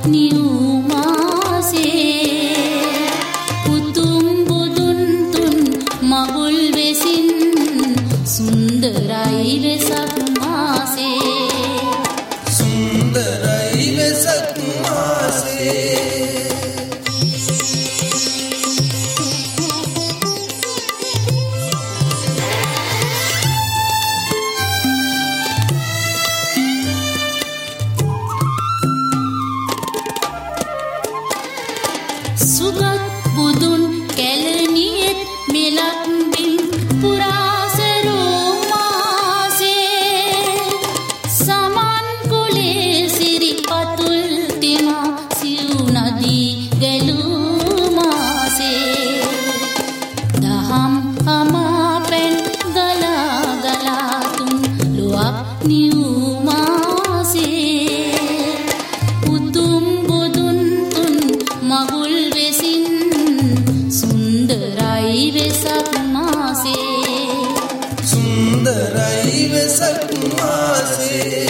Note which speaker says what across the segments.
Speaker 1: නිවුමාසේ උතුම් බුදුන් තුන් මගුල් වෙසින් සුන්දරයි වෙසක් මාසේ
Speaker 2: සුන්දරයි වෙසක් මාසේ
Speaker 1: සුගත් බුදුන් කැලණියෙත් මෙලක් බිම් පුරාසරෝ මාසේ සමන් කුලේ සිරි පතුල් තිමා සිව් නදී ගැලූ මාසේ දහම් අමාපෙන් ගලා ගලා තුන් ලොවක් නිවූ මාසේ උතුම් බුදුන් තුන් මගුල් වෙසින් සුන්දරයි වෙසක් මාසේ
Speaker 2: සුන්දරයි වෙසක් මාසේ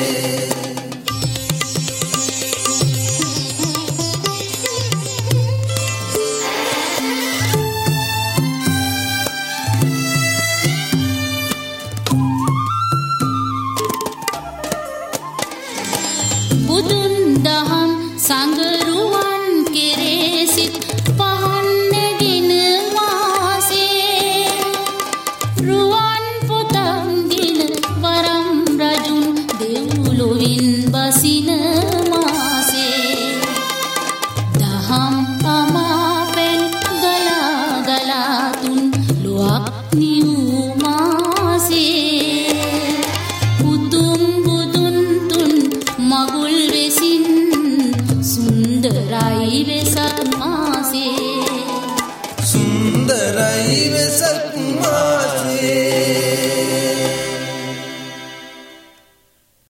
Speaker 1: බුදුන් දහම් සංගරුවන් කෙරේ සිත් පහන් නැගින මාසේ රුවන් පොතක් දින වරම් රජුන් දෙව්ලොවින් බසින මාසේ දහම් අමාපෙන් ගලා ගලා තුන් ලොවක් නිවූ මාසේ උතුම් බුදුන් තුන් මගුල් වෙසින් සුන්දරයි වෙස